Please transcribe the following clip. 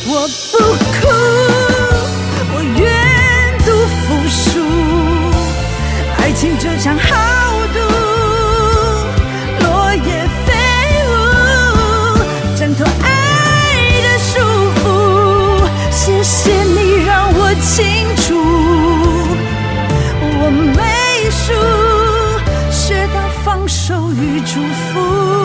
我不哭，我愿赌服输，爱情这场豪赌，落叶飞舞，挣脱爱的束缚。谢谢你让我清楚，我没输，学到放手与祝福。